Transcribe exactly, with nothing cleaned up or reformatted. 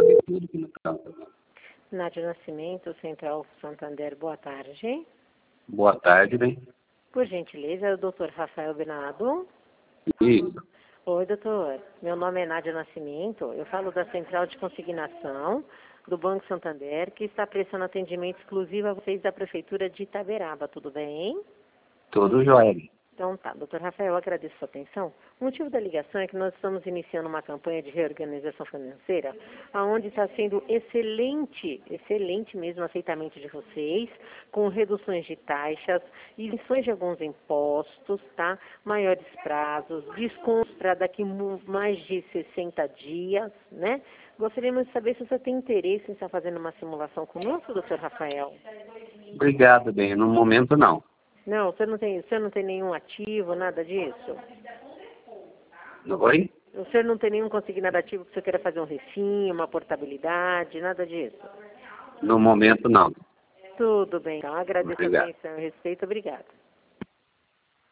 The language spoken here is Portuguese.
sabe tudo que não está. Nádia Nascimento, Central Santander, boa tarde. Boa tarde, bem. Por gentileza, é o doutor Rafael Benado. Isso. Oi, doutor. Meu nome é Nádia Nascimento. Eu falo da Central de Consignação do Banco Santander, que está prestando atendimento exclusivo a vocês da Prefeitura de Itaberaba. Tudo bem? Tudo jóia. Então tá, doutor Rafael, eu agradeço a sua atenção. O motivo da ligação é que nós estamos iniciando uma campanha de reorganização financeira, onde está sendo excelente, excelente mesmo o aceitamento de vocês, com reduções de taxas, isenções de alguns impostos, tá? Maiores prazos, descontos para daqui mais de sessenta dias, né? Gostaríamos de saber se você tem interesse em estar fazendo uma simulação conosco, doutor Rafael. Obrigado, bem. No momento, não. Não, você não tem, você não tem nenhum ativo, nada disso? Oi? O senhor não tem nenhum consignado ativo que você queira fazer um refinho, uma portabilidade, nada disso? No momento, não. Tudo bem, então agradeço Obrigado. a atenção e o respeito, obrigada.